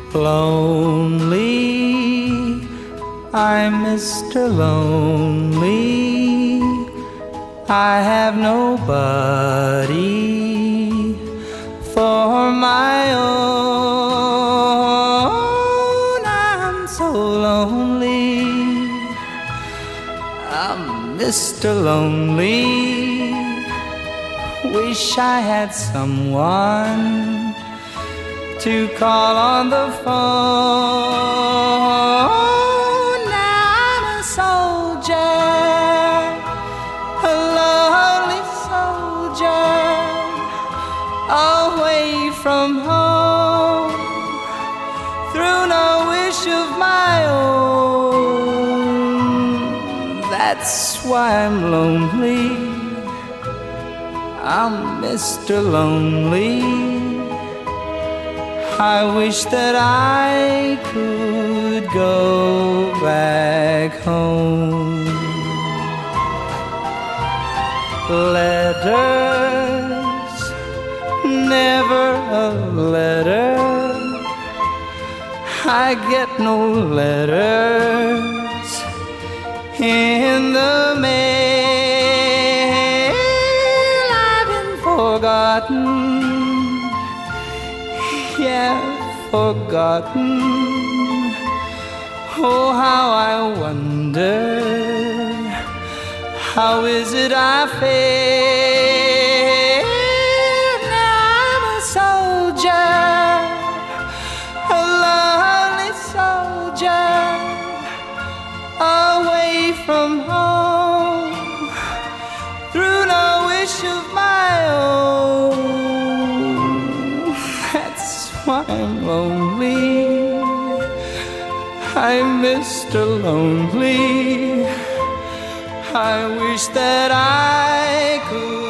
Lonely, I'm Mr. Lonely. I have nobody for my own. I'm so lonely. I'm Mr. Lonely. Wish I had someone to call on the phone. Now I'm a soldier, a lonely soldier, away from home, through no wish of my own. That's why I'm lonely. I'm Mr. Lonely. I wish that I could go back home. Letters, never a letter. I get no letters in the mail. I've been forgotten, yeah, forgotten. Oh, how I wonder, how is it I fail? Now I'm a soldier, a lonely soldier, away from home, through no wish of my own. That's why I'm lonely. I'm Mr. Lonely. I wish that I could